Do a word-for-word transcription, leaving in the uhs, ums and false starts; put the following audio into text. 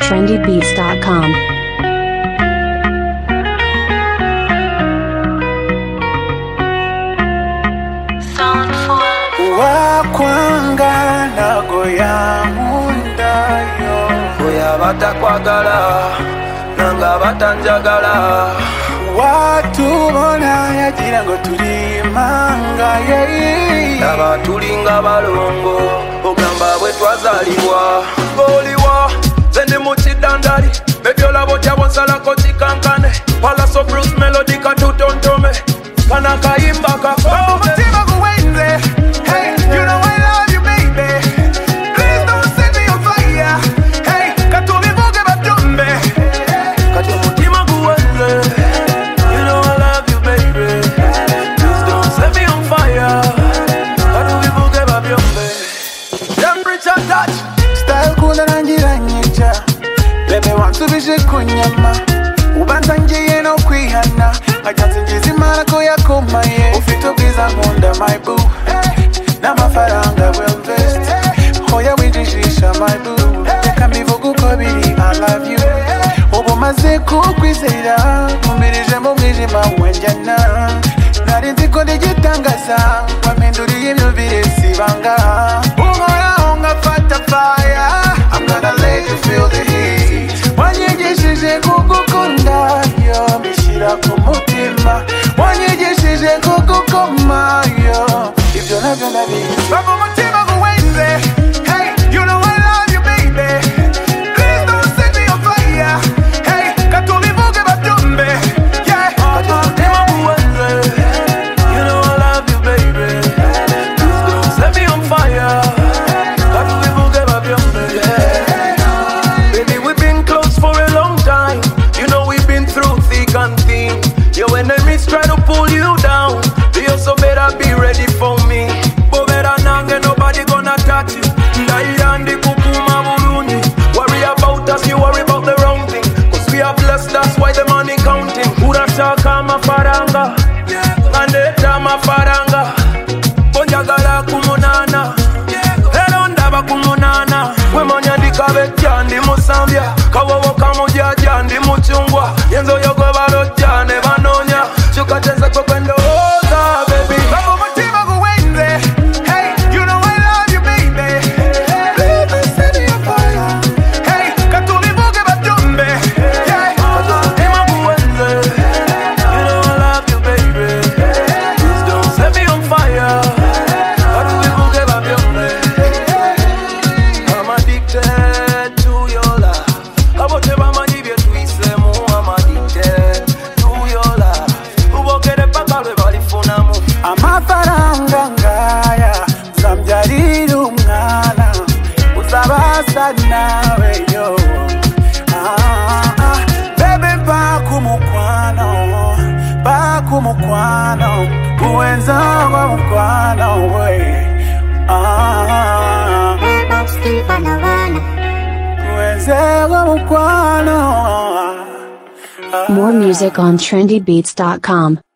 trendy beats dot com. Wakwanga nago yankunda yo oya batakwagala nanga batanjagala watubona yagira ngo turi manga ye aba tulinga balongo ogamba bwe twazalibwa goliwa zende mu kidandali bebyola botya bonsalako kikankane palaso Bruce Melody katutontome kana kayimba kakome mutima guwenze. Hey, you know I love you, baby. Please don't set me on fire. Hey, katumi vuge batumbe. Kati mutima guwenze. You know I love you, baby. Please don't set me on fire. Katumi vuge batumbe. Temperature touch. Style kuna rangira nyicha. Bebe wansubije kunyama. Ubanza ngiye no kwihana. Ajanze ngizimara ko yakomaye. Ufite ubwiza nkunda my boo. N'amafaranga will invest. Hoya wijijisha my boo. Reka mbivuga uko biri I love you. Ubu maze kukwizera mumbirije mu mwijima wenjyana. Nari nzi ko ndigitangaza wampinduriye imyumvire sibanga. Uhoraho ngafata fire. I'm gonna let you feel the heat. Wanyigishije kugukunda yo mbishyira ku mutima. Wanyigishije kugukoma yo ibyo nabyo ndabizi. Bava umutima guwenze. Hey, you know I love you, baby. Please don't set me on fire. Hey, katumi vuge batumbe. Yeah, kati umutima guwenze. You know I love you, baby. Please don't set me on fire. Katumi vuge batumbe. Yeah, baby, we've been close for a long time. You know we've been through thick and thin. Your enemies try to pull you down. You also better be ready for me. But better nange nobody gonna touch you. Ndaiyandi kukuma bulungi. Worry about us, you worry about the wrong thing. Cause we are blessed, that's why the money counting. Urashaka amafaranga ngandeta amafaranga bonjagala kumunana ero ndaba kumunana wemonyandika betya ndi musambya kawowo kamujajja ndi mucungwa yenzo yogwebalojja ne banonya kyukateze kwe kwendowooza baby. Bava umutima guwenze. Hey, you know I love you, baby. Please don't set me on fire. Hey, katumi vuge batumbe. Yeah, kati umutima guwenze. You know I love you, baby. Please don't set me on fire. Katumi vuge batumbe. I'm addicted to your love. Abote bamanyi bye tuyisemu. I'm addicted to your love. Ubokere paka lwe balifunamu. Amafaranga ngaya zambyarira umwana uzabasa nawe yo. Ah, ah, bebe bakumukwano bakumukwano uwenza wa mukwano we. Ah, uwenza wa mukwano. More music on trendy beats dot com.